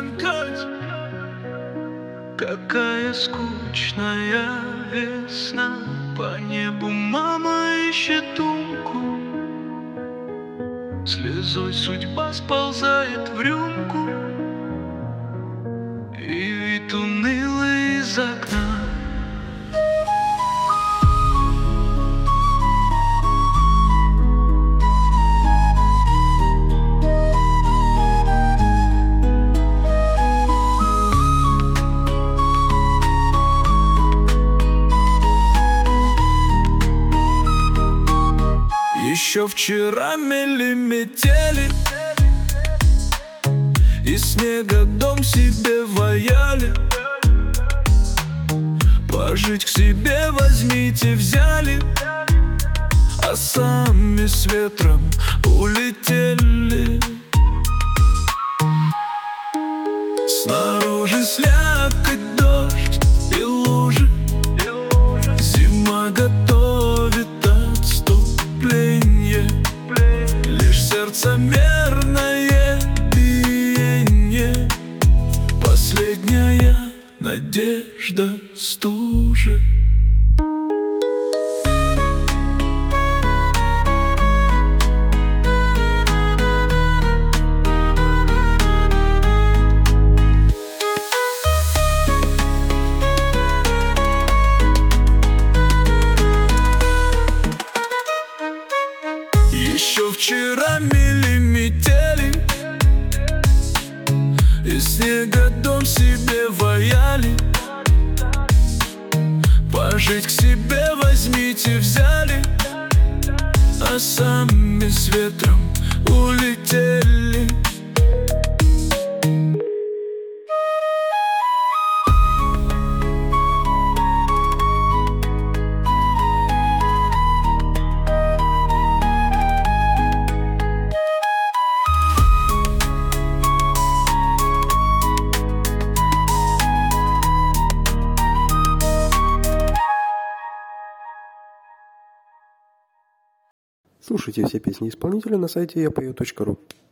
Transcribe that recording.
сверкать. Какая скучная весна, по небу мама ищет думку. Слезой судьба сползает в рюмку, и вид унылый из окна. Еще вчера мели метели, и снега дом себе ваяли. Пожить к себе возьмите, взяли, а сами с ветром улетели. Снаружи слякоть, дождь и лужи, зима готовит отступление. Лишь сердце мерное биение, последняя надежда стужи. Еще вчера мели метели, и снега дом себе ваяли. Пожить к себе возьмите, взяли, а сами с ветром улетели. Слушайте все песни исполнителя на сайте yapeo.ru.